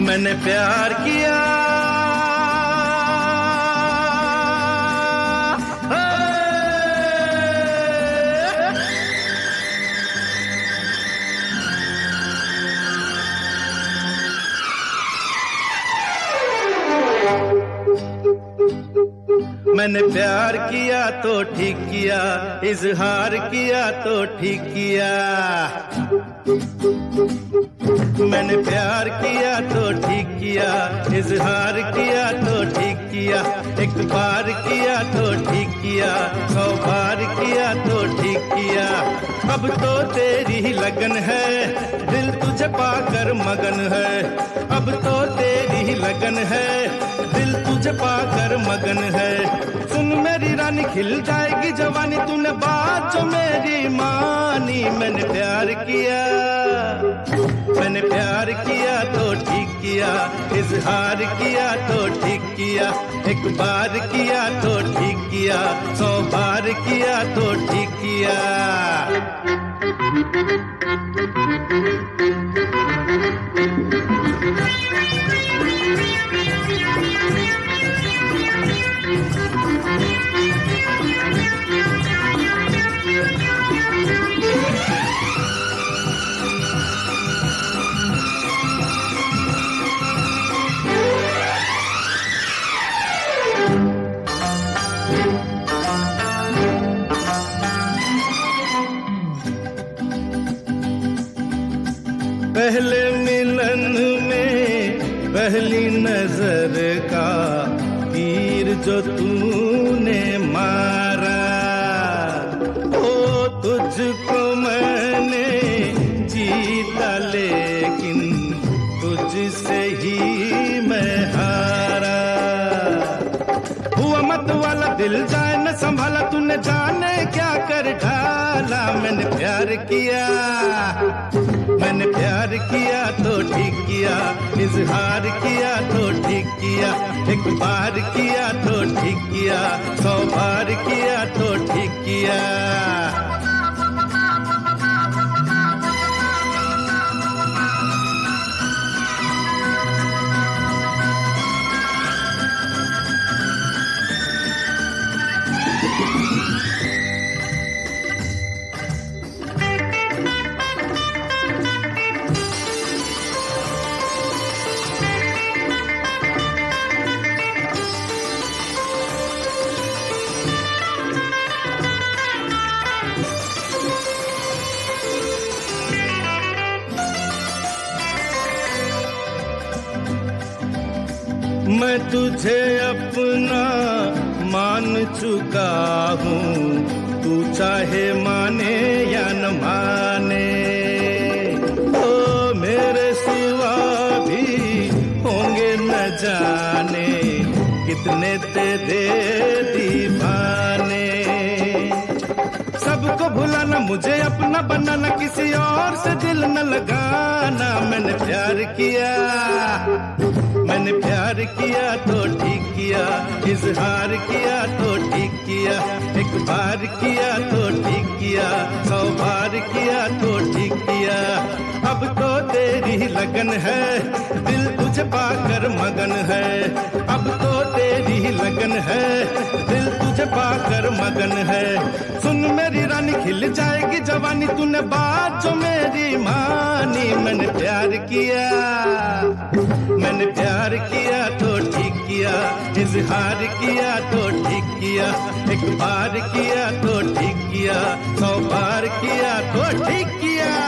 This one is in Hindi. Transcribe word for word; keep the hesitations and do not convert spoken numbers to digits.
मैंने प्यार किया मैंने प्यार किया तो ठीक किया, इजहार किया तो ठीक किया। मैंने प्यार किया तो ठीक किया, इजहार किया तो ठीक किया। एक बार किया तो ठीक किया, सौ बार किया तो ठीक किया। अब तो तेरी ही लगन है, दिल तुझे पाकर मगन है। अब तो तेरी ही लगन है, दिल तुझे पाकर मगन है। सुन मेरी रानी खिल जाएगी जवानी, तूने बात जो मेरी मानी। मैंने प्यार किया, मैंने प्यार किया तो ठीक किया, इजहार किया तो ठीक किया। एक बार किया तो ठीक किया, सौ बार किया तो ठीक किया। पहले मिलन में पहली नजर का तीर जो तूने मारा, ओ तुझको मैंने जीता लेकिन तुझसे ही मैं हारा। हुआ मत वाला दिल जाए न संभाला, तूने जाने क्या कर डाला। मैंने प्यार किया, मैंने प्यार किया तो ठीक किया, इजहार किया तो ठीक किया। एक बार किया तो ठीक किया, सौ बार किया तो ठीक किया। मैं तुझे अपना मान चुका हूँ, तू चाहे माने या न माने। ओ मेरे सिवा भी होंगे न जाने कितने तेरे दीवाने। सबको भुलाना, मुझे अपना बनाना, किसी और से दिल न लगाना। मैंने प्यार किया, मैंने प्यार किया तो ठीक किया, इजहार किया तो ठीक किया। एक बार किया तो ठीक किया, सौ बार किया तो ठीक किया। अब तो तेरी ही लगन है, दिल तुझे पाकर मगन है। अब तो तेरी ही लगन है, दिल तुझे पाकर मगन है। सुन मेरी रानी खिल जाएगी जवानी, तूने बात जो मेरी मानी। मैंने प्यार किया, मैंने प्यार किया तो ठीक किया, इजहार किया तो ठीक किया। एक बार किया तो ठीक किया, सौ बार किया तो ठीक किया।